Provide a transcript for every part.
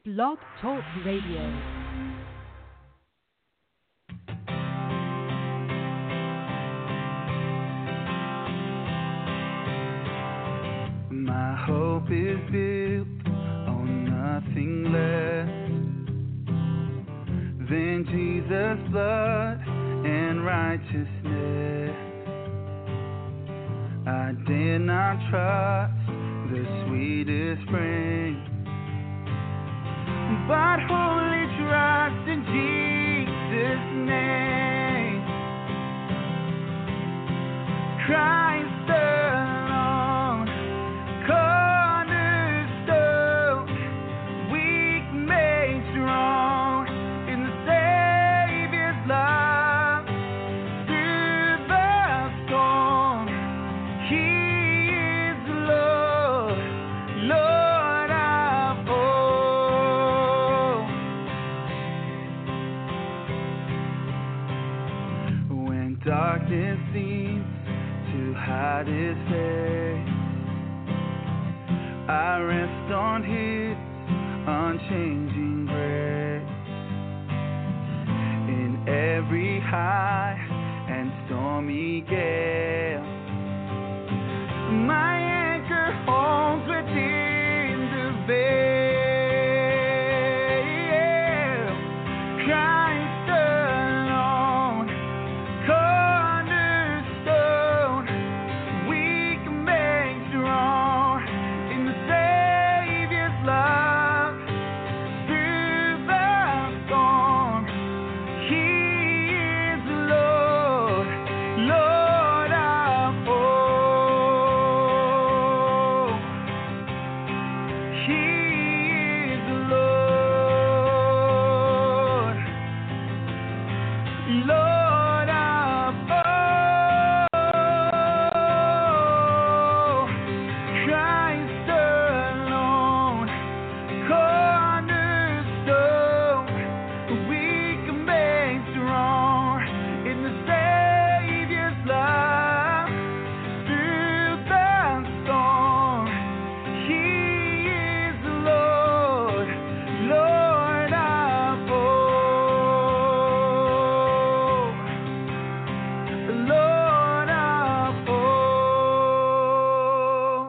Blog Talk Radio. My hope is built on nothing less than Jesus' blood and righteousness. I dare not trust the sweetest frame, but wholly trust in Jesus' name. Christ alone, cornerstone, weak made strong in the Savior's love. Through the storm, He is Lord, Lord of all. When darkness seems to hide His face, I rest on His unchanging grace. In every high and stormy gale, my anchor holds within the veil. Christ alone, cornerstone, weak made strong in the Savior's love. Through the storm, He is Lord, Lord of all. He is Lord, Lord of all. Christ alone, cornerstone, weak made strong in the Savior's love. Through the storm, He is Lord, Lord of all, Lord of all.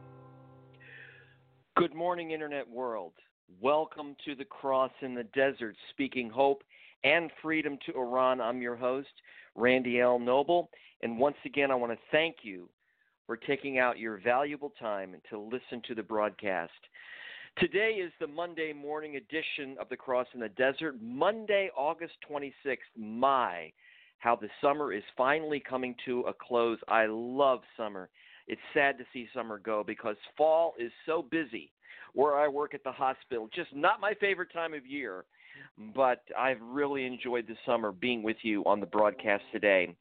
Good morning, Internet world. Welcome to the Cross in the Desert, speaking hope and freedom to Iran. I'm your host, Randy L. Noble, and once again, I want to thank you for taking out your valuable time to listen to the broadcast. Today is the Monday morning edition of the Cross in the Desert, Monday, August 26th. My, how the summer is finally coming to a close. I love summer. It's sad to see summer go because fall is so busy where I work at the hospital. Just not my favorite time of year, but I've really enjoyed the summer being with you on the broadcast today.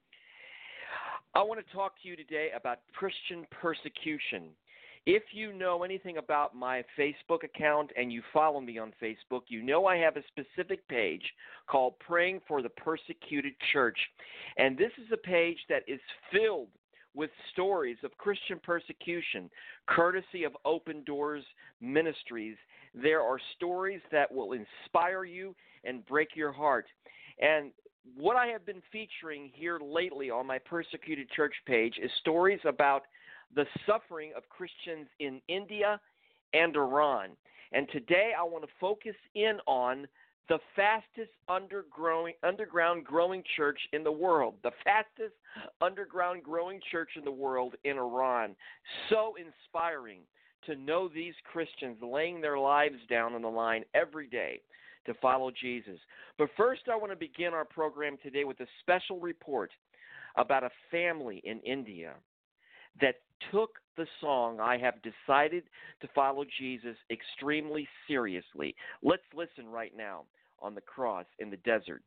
I want to talk to you today about Christian persecution. If you know anything about my Facebook account and you follow me on Facebook, you know I have a specific page called Praying for the Persecuted Church. And this is a page that is filled with stories of Christian persecution, courtesy of Open Doors Ministries. There are stories that will inspire you and break your heart. And what I have been featuring here lately on my Persecuted Church page is stories about the suffering of Christians in India and Iran. And today I want to focus in on the fastest underground growing church in the world, the fastest underground growing church in the world in Iran. So inspiring to know these Christians laying their lives down on the line every day to follow Jesus. But first, I want to begin our program today with a special report about a family in India that took the song, I Have Decided to Follow Jesus, extremely seriously. Let's listen right now on the Cross in the Desert.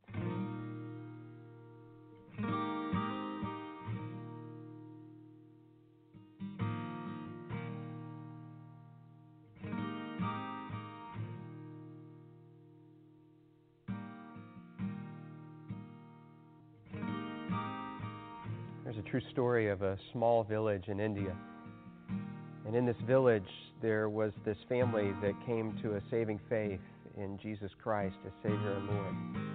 There's a true story of a small village in India. And in this village, there was this family that came to a saving faith in Jesus Christ as Savior and Lord.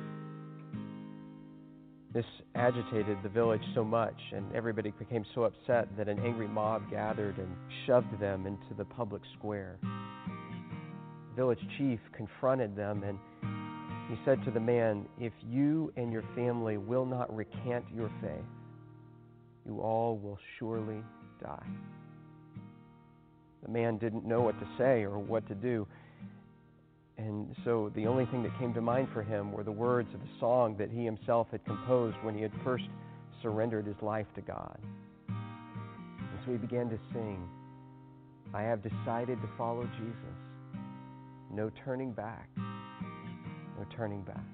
This agitated the village so much, and everybody became so upset that an angry mob gathered and shoved them into the public square. The village chief confronted them, and he said to the man, "If you and your family will not recant your faith, you all will surely die." The man didn't know what to say or what to do. And so the only thing that came to mind for him were the words of a song that he himself had composed when he had first surrendered his life to God. And so he began to sing, "I have decided to follow Jesus. No turning back, no turning back."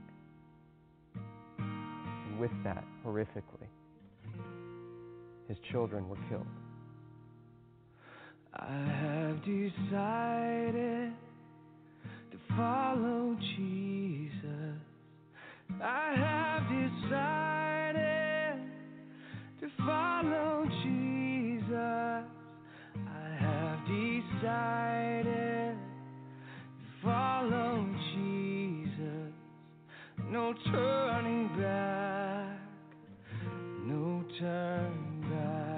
And with that, horrifically, his children were killed. I have decided to follow Jesus. I have decided to follow Jesus. I have decided to follow Jesus. No turning back, no turning back.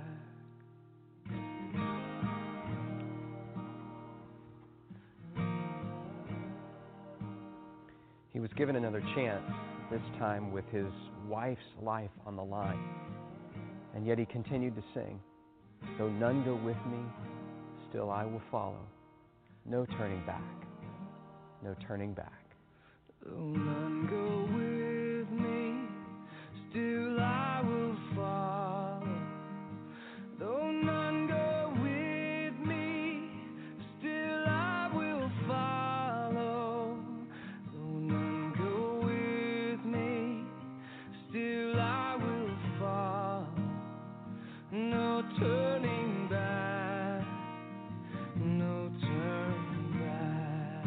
He was given another chance, this time with his wife's life on the line. And yet he continued to sing, "Though none go with me, still I will follow. No turning back, no turning back." Though none go with me, still I will follow. Though none go with me, still I will follow. Though none go with me, still I will follow. No turning back, no turning back.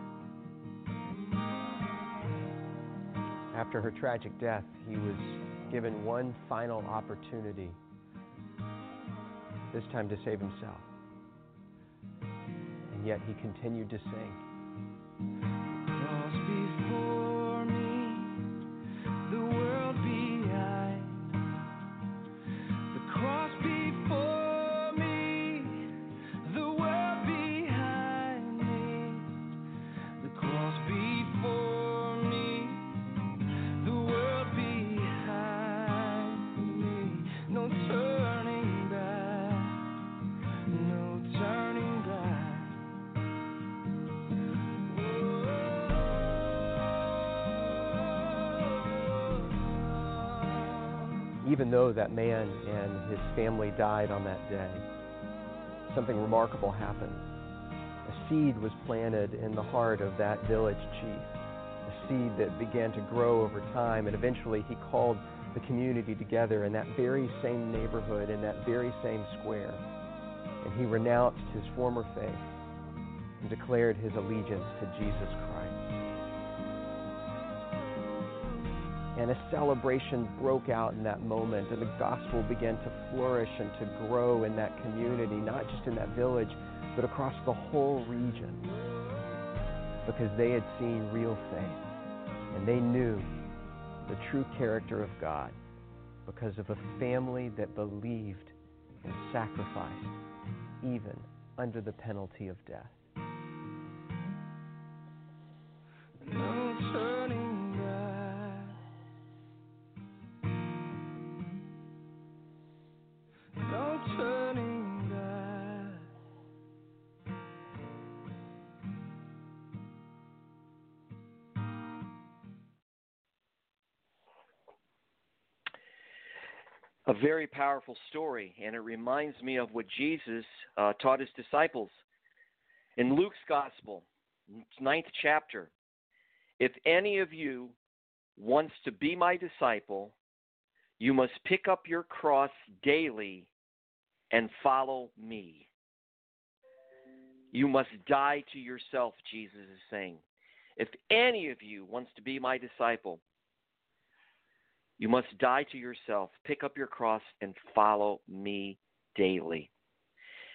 After her tragic death, he was given one final opportunity, this time to save himself. And yet he continued to sing. Cross before me, the world behind. The cross before me, the world behind me. The cross before me, the world behind me. No turning back, no turning back. Even though that man and his family died on that day, something remarkable happened. A seed was planted in the heart of that village chief, a seed that began to grow over time, and eventually he called the community together in that very same neighborhood, in that very same square, and he renounced his former faith and declared his allegiance to Jesus Christ. And a celebration broke out in that moment, and the gospel began to flourish and to grow in that community, not just in that village, but across the whole region, because they had seen real faith, and they knew the true character of God because of a family that believed and sacrificed, even under the penalty of death. No turning back, no turning back. A very powerful story, and it reminds me of what Jesus taught his disciples. In Luke's Gospel, 9th chapter, "If any of you wants to be my disciple, you must pick up your cross daily and follow me." You must die to yourself, Jesus is saying. If any of you wants to be my disciple, you must die to yourself, pick up your cross, and follow me daily.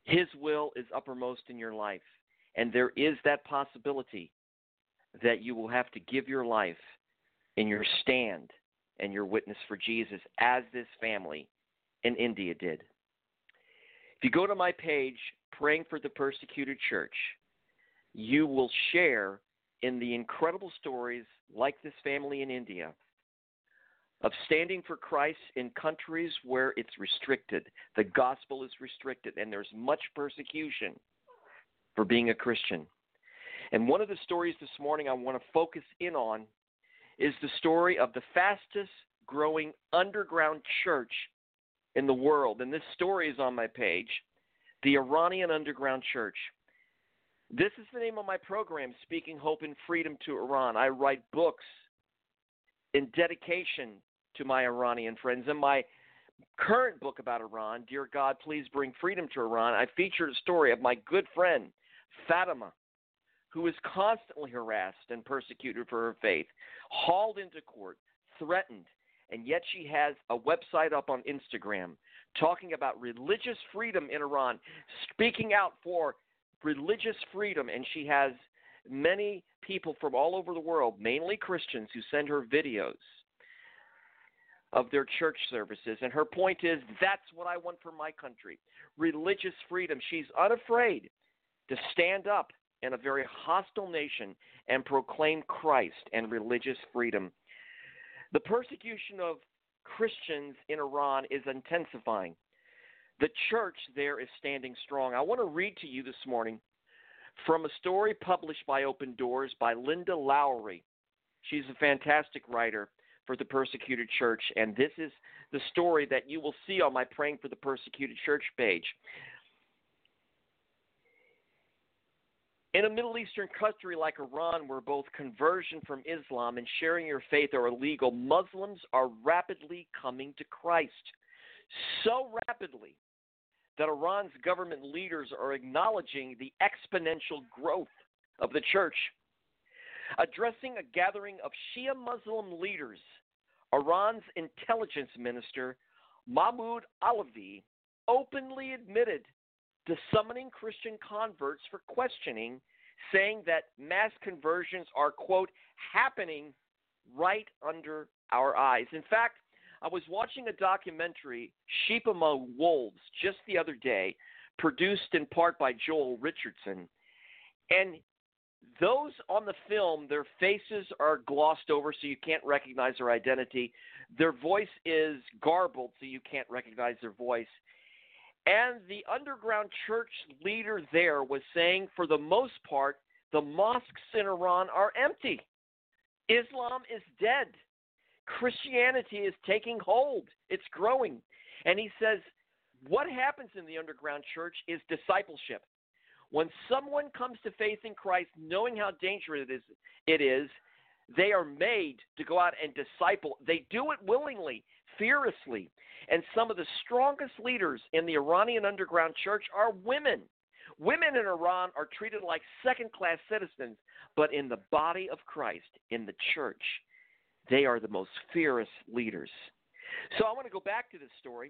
His will is uppermost in your life. And there is that possibility that you will have to give your life in your stand and your witness for Jesus, as this family in India did. If you go to my page, Praying for the Persecuted Church, you will share in the incredible stories like this family in India of standing for Christ in countries where it's restricted. The gospel is restricted, and there's much persecution for being a Christian. And one of the stories this morning I want to focus in on is the story of the fastest growing underground church in the world. And this story is on my page, the Iranian Underground Church. This is the name of my program, Speaking Hope and Freedom to Iran. I write books in dedication to my Iranian friends. In my current book about Iran, Dear God, Please Bring Freedom to Iran, I featured a story of my good friend, Fatima, who is constantly harassed and persecuted for her faith, hauled into court, threatened, and yet she has a website up on Instagram talking about religious freedom in Iran, speaking out for religious freedom, and she has many people from all over the world, mainly Christians, who send her videos of their church services. And her point is, that's what I want for my country, religious freedom. She's unafraid to stand up in a very hostile nation and proclaim Christ and religious freedom. The persecution of Christians in Iran is intensifying. The church there is standing strong. I want to read to you this morning from a story published by Open Doors by Linda Lowry. She's a fantastic writer for the persecuted church, and this is the story that you will see on my Praying for the Persecuted Church page. In a Middle Eastern country like Iran, where both conversion from Islam and sharing your faith are illegal, Muslims are rapidly coming to Christ. So rapidly that Iran's government leaders are acknowledging the exponential growth of the church. Addressing a gathering of Shia Muslim leaders, Iran's intelligence minister, Mahmoud Alavi, openly admitted to summoning Christian converts for questioning, saying that mass conversions are, quote, happening right under our eyes. In fact, I was watching a documentary, Sheep Among Wolves, just the other day, produced in part by Joel Richardson. And those on the film, their faces are glossed over so you can't recognize their identity. Their voice is garbled so you can't recognize their voice. And the underground church leader there was saying, for the most part, the mosques in Iran are empty. Islam is dead. Christianity is taking hold. It's growing. And he says, what happens in the underground church is discipleship. When someone comes to faith in Christ, knowing how dangerous it is, they are made to go out and disciple. They do it willingly, fearlessly. And some of the strongest leaders in the Iranian underground church are women. Women in Iran are treated like second-class citizens, but in the body of Christ, in the church, they are the most fearless leaders. So I want to go back to this story.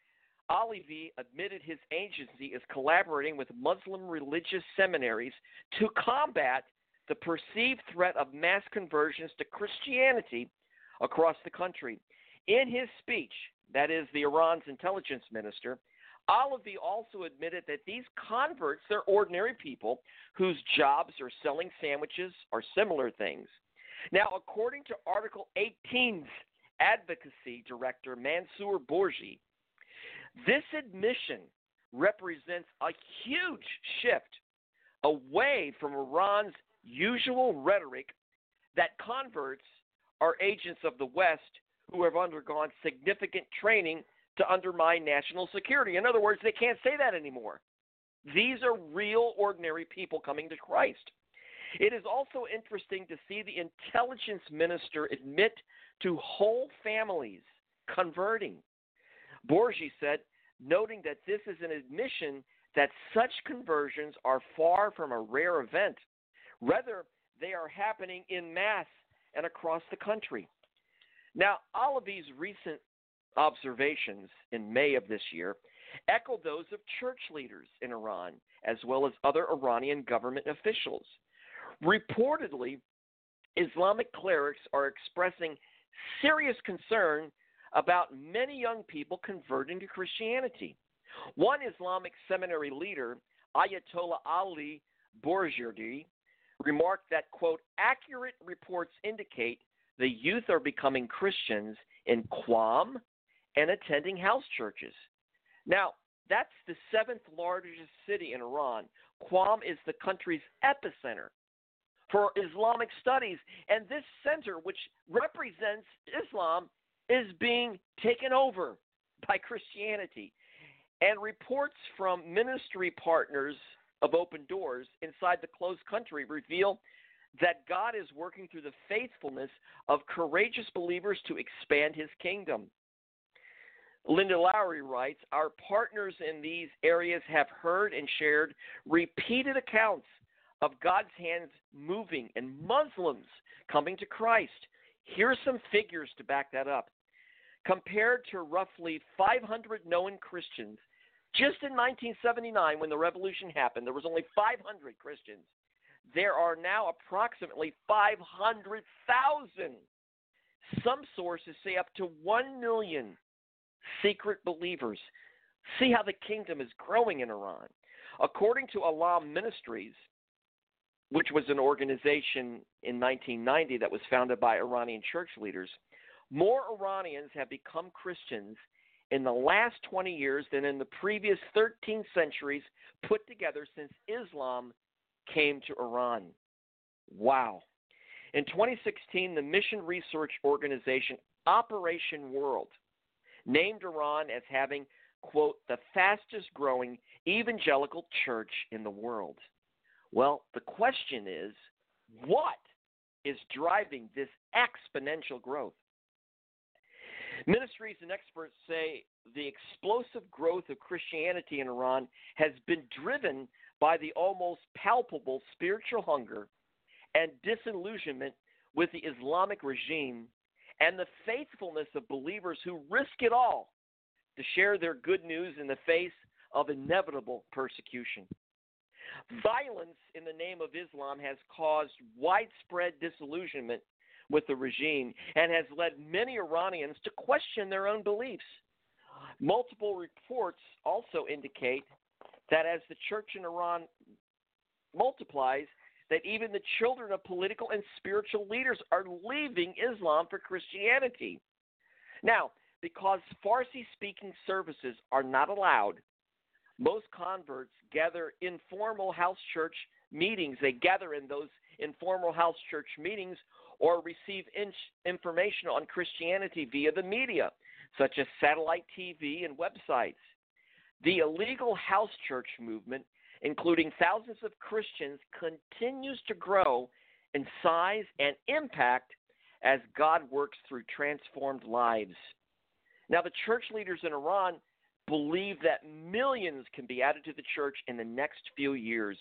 Alavi admitted his agency is collaborating with Muslim religious seminaries to combat the perceived threat of mass conversions to Christianity across the country. In his speech, that is the Iran's intelligence minister, Alavi also admitted that these converts, they're ordinary people whose jobs are selling sandwiches or similar things. Now, according to Article 18's advocacy director, Mansour Bourgi, this admission represents a huge shift away from Iran's usual rhetoric that converts are agents of the West who have undergone significant training to undermine national security. In other words, they can't say that anymore. These are real, ordinary people coming to Christ. It is also interesting to see the intelligence minister admit to whole families converting. Bourgi said, noting that this is an admission that such conversions are far from a rare event. Rather, they are happening en masse and across the country. Now, Alavi's recent observations in May of this year echoed those of church leaders in Iran, as well as other Iranian government officials. Reportedly, Islamic clerics are expressing serious concern about many young people converting to Christianity. One Islamic seminary leader, Ayatollah Ali Bourjerdi, remarked that, quote, accurate reports indicate the youth are becoming Christians in Qom and attending house churches. Now, that's the seventh largest city in Iran. Qom is the country's epicenter for Islamic studies, and this center, which represents Islam, is being taken over by Christianity. And reports from ministry partners of Open Doors inside the closed country reveal that God is working through the faithfulness of courageous believers to expand his kingdom. Linda Lowry writes, our partners in these areas have heard and shared repeated accounts of God's hands moving and Muslims coming to Christ. Here's some figures to back that up. Compared to roughly 500 known Christians, just in 1979 when the revolution happened, there was only 500 Christians. There are now approximately 500,000. Some sources say up to 1 million secret believers. See how the kingdom is growing in Iran. According to Alam Ministries, which was an organization in 1990 that was founded by Iranian church leaders, more Iranians have become Christians in the last 20 years than in the previous 13 centuries put together since Islam came to Iran. Wow. In 2016, the mission research organization Operation World named Iran as having, quote, the fastest growing evangelical church in the world. Well, the question is, what is driving this exponential growth? Ministries and experts say the explosive growth of Christianity in Iran has been driven by the almost palpable spiritual hunger and disillusionment with the Islamic regime and the faithfulness of believers who risk it all to share their good news in the face of inevitable persecution. Violence in the name of Islam has caused widespread disillusionment with the regime and has led many Iranians to question their own beliefs. Multiple reports also indicate that as the church in Iran multiplies, that even the children of political and spiritual leaders are leaving Islam for Christianity. Now, because Farsi-speaking services are not allowed, most converts gather informal house church meetings. They gather in those informal house church meetings or receive information on Christianity via the media, such as satellite TV and websites. The illegal house church movement, including thousands of Christians, continues to grow in size and impact as God works through transformed lives. Now, the church leaders in Iran believe that millions can be added to the church in the next few years.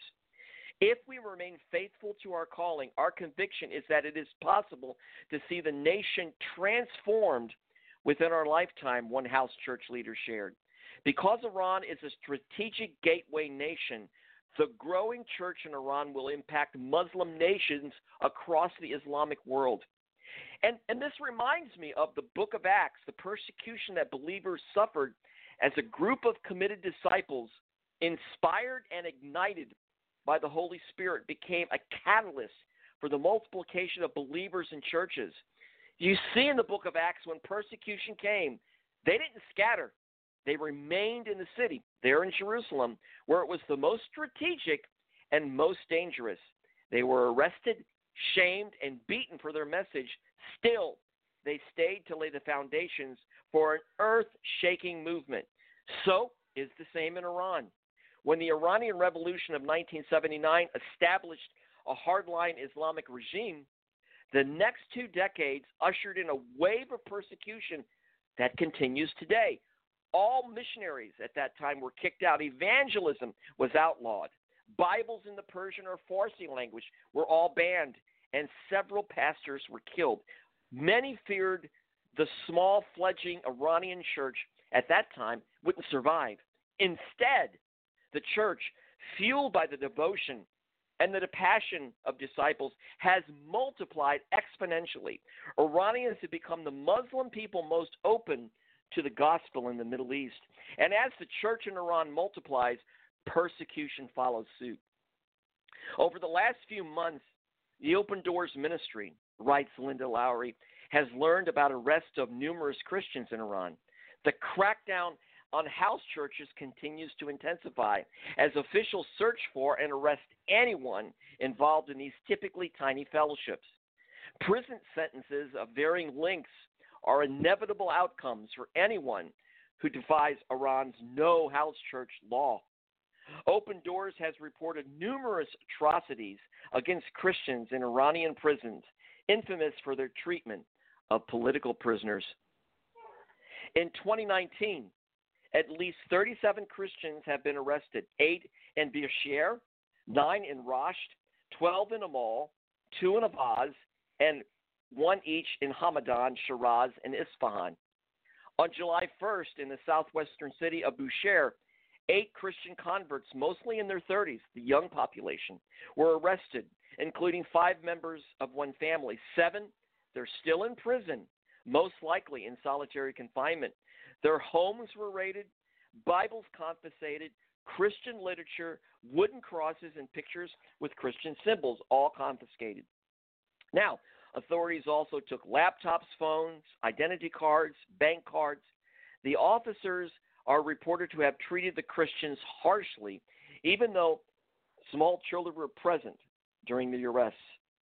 If we remain faithful to our calling, our conviction is that it is possible to see the nation transformed within our lifetime, one house church leader shared. Because Iran is a strategic gateway nation, the growing church in Iran will impact Muslim nations across the Islamic world. And this reminds me of the book of Acts, the persecution that believers suffered as a group of committed disciples, inspired and ignited by the Holy Spirit, became a catalyst for the multiplication of believers in churches. You see in the book of Acts, when persecution came, they didn't scatter. They remained in the city, there in Jerusalem, where it was the most strategic and most dangerous. They were arrested, shamed, and beaten for their message. Still, they stayed to lay the foundations for an earth-shaking movement. So is the same in Iran. When the Iranian Revolution of 1979 established a hardline Islamic regime, the next 2 decades ushered in a wave of persecution that continues today. All missionaries at that time were kicked out. Evangelism was outlawed. Bibles in the Persian or Farsi language were all banned, and several pastors were killed. Many feared the small fledgling Iranian church at that time wouldn't survive. Instead, the church, fueled by the devotion and the passion of disciples, has multiplied exponentially. Iranians have become the Muslim people most open to the gospel in the Middle East. And as the church in Iran multiplies, persecution follows suit. Over the last few months, the Open Doors Ministry, writes Linda Lowry, has learned about arrests of numerous Christians in Iran. The crackdown on house churches continues to intensify as officials search for and arrest anyone involved in these typically tiny fellowships. Prison sentences of varying lengths are inevitable outcomes for anyone who defies Iran's no house church law. Open Doors has reported numerous atrocities against Christians in Iranian prisons, infamous for their treatment of political prisoners. In 2019, at least 37 Christians have been arrested, 8 in Bushehr, 9 in Rasht, 12 in Amal, 2 in Avaz, and 1 each in Hamadan, Shiraz, and Isfahan. On July 1st, in the southwestern city of Bushehr, 8 Christian converts, mostly in their 30s, the young population, were arrested, including 5 members of one family. 7, they're still in prison, most likely in solitary confinement. Their homes were raided, Bibles confiscated, Christian literature, wooden crosses, and pictures with Christian symbols, all confiscated. Now, authorities also took laptops, phones, identity cards, bank cards. The officers are reported to have treated the Christians harshly, even though small children were present during the arrests.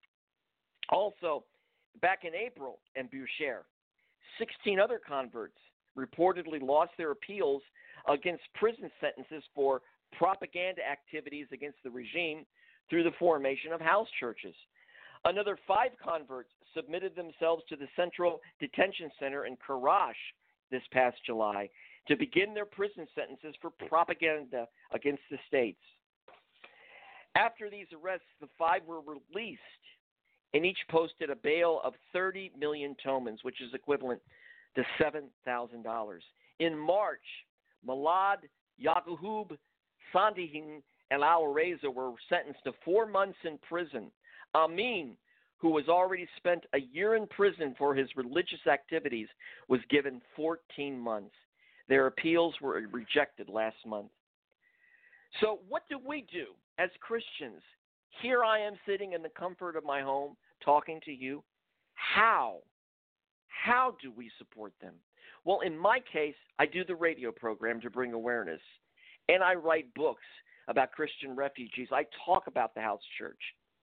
Also, back in April in Bushehr, 16 other converts reportedly lost their appeals against prison sentences for propaganda activities against the regime through the formation of house churches. Another 5 converts submitted themselves to the Central Detention Center in Karash this past July to begin their prison sentences for propaganda against the states. After these arrests, the 5 were released, and each posted a bail of 30 million tomans, which is equivalent to $7,000. In March, Malad, Yaqub, Sandihin, and Al-Reza were sentenced to 4 months in prison. Amin, who was already spent a year in prison for his religious activities, was given 14 months. Their appeals were rejected last month. So what do we do as Christians? Here I am sitting in the comfort of my home talking to you. How do we support them? Well, in my case, I do the radio program to bring awareness, and I write books about Christian refugees. I talk about the house church.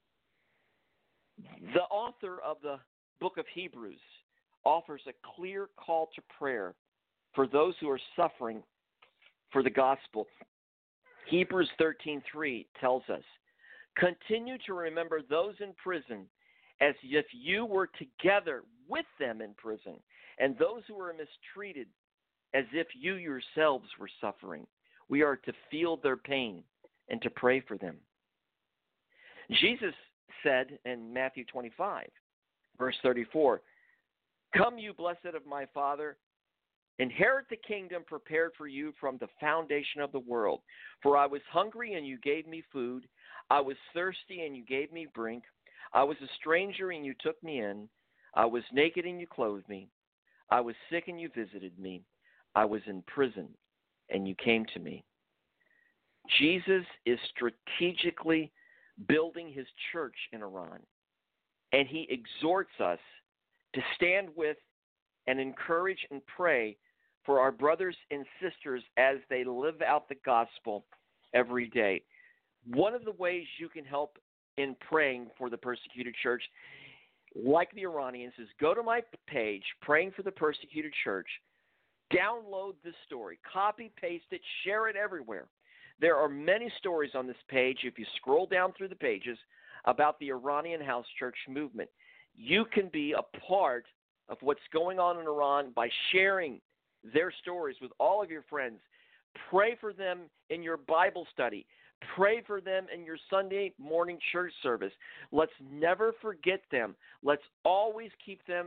The author of the book of Hebrews offers a clear call to prayer for those who are suffering for the gospel. Hebrews 13:3 tells us, "Continue to remember those in prison as if you were together with them in prison, and those who are mistreated as if you yourselves were suffering. We are to feel their pain and to pray for them." Jesus said in Matthew 25, verse 34, "Come, you blessed of my Father, inherit the kingdom prepared for you from the foundation of the world. For I was hungry, and you gave me food. I was thirsty, and you gave me drink. I was a stranger, and you took me in. I was naked, and you clothed me. I was sick, and you visited me. I was in prison, and you came to me." Jesus is strategically building his church in Iran, and he exhorts us to stand with and encourage and pray for our brothers and sisters as they live out the gospel every day. One of the ways you can help in praying for the persecuted church, like the Iranians, is go to my page, Praying for the Persecuted Church, download this story, copy, paste it, share it everywhere. There are many stories on this page. If you scroll down through the pages about the Iranian house church movement, you can be a part of what's going on in Iran by sharing their stories with all of your friends. Pray for them in your Bible study. Pray for them in your Sunday morning church service. Let's never forget them. Let's always keep them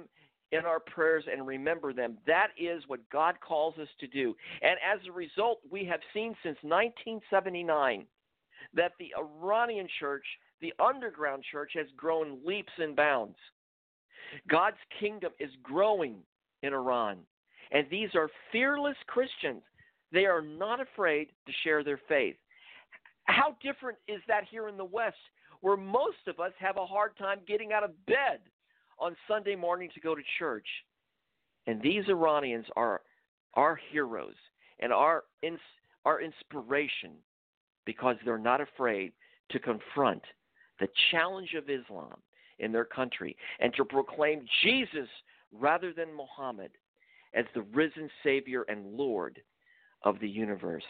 in our prayers and remember them. That is what God calls us to do. And as a result, we have seen since 1979 that the Iranian church, the underground church, has grown leaps and bounds. God's kingdom is growing in Iran. And these are fearless Christians. They are not afraid to share their faith. How different is that here in the West, where most of us have a hard time getting out of bed on Sunday morning to go to church? And these Iranians are our heroes and our inspiration, because they're not afraid to confront the challenge of Islam in their country and to proclaim Jesus rather than Muhammad as the risen Savior and Lord of the universe.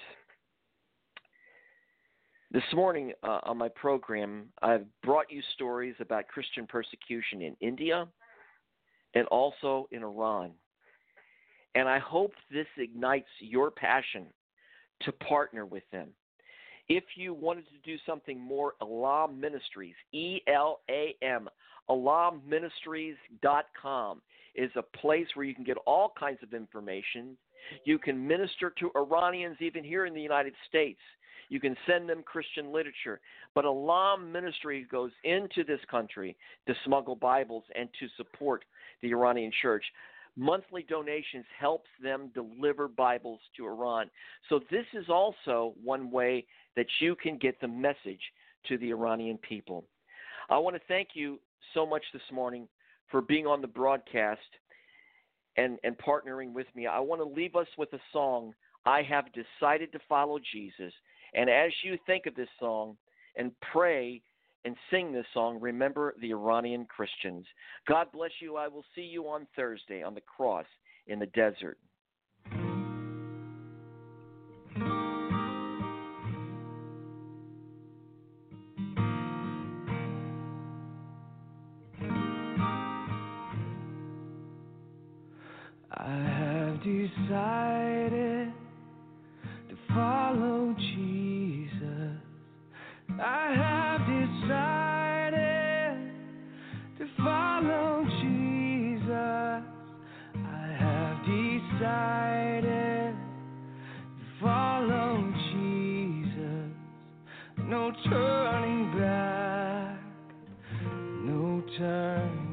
This morning on my program, I've brought you stories about Christian persecution in India and also in Iran. And I hope this ignites your passion to partner with them. If you wanted to do something more, Elam Ministries, E-L-A-M, ElamMinistries.com is a place where you can get all kinds of information. You can minister to Iranians even here in the United States. You can send them Christian literature. But Elam Ministry goes into this country to smuggle Bibles and to support the Iranian church. Monthly donations helps them deliver Bibles to Iran. So this is also one way that you can get the message to the Iranian people. I want to thank you so much this morning for being on the broadcast and partnering with me. I want to leave us with a song, I Have Decided to Follow Jesus. And as you think of this song and pray and sing this song, remember the Iranian Christians. God bless you. I will see you on Thursday on the cross in the desert. I have decided to follow Jesus. I have decided to follow Jesus. I have decided to follow Jesus. No turning back, no turning